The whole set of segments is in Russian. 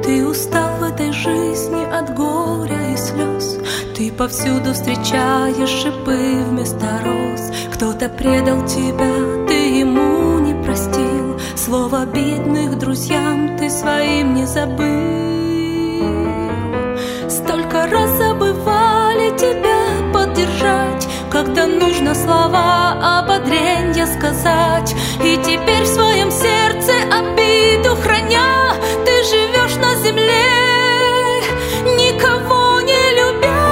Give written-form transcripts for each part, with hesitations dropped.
Ты устал в этой жизни от горя и слез. Ты повсюду встречаешь шипы вместо роз. Кто-то предал тебя, ты ему не простил. Слов обидных друзьям ты своим не забыл. Столько раз забывали тебя поддержать, когда нужно слова ободренья сказать. И теперь в своем сердце обиду храня, ты живешь на земле, никого не любя.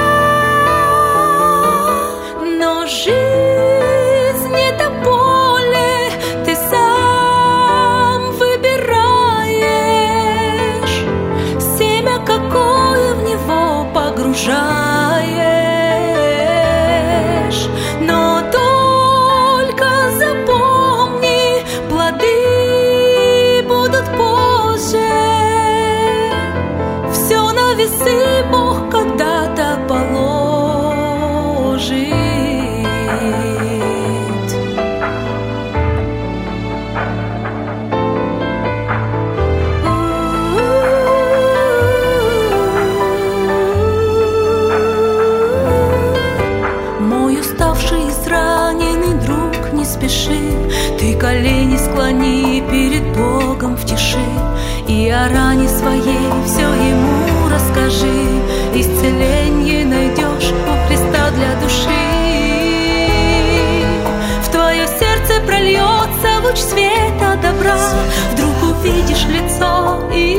Но жизнь — это поле, ты сам выбираешь семя, какое в него погружаешь. Но только запомни, плоды будут позже. Все на весы Бог когда-то положит. Мой уставший и израненный друг, не спеши, ты колени склони перед Богом в тиши, и о ране своей все ему расскажи. Исцеление найдешь у Христа для души. В твое сердце прольется луч света добра, вдруг увидишь лицо и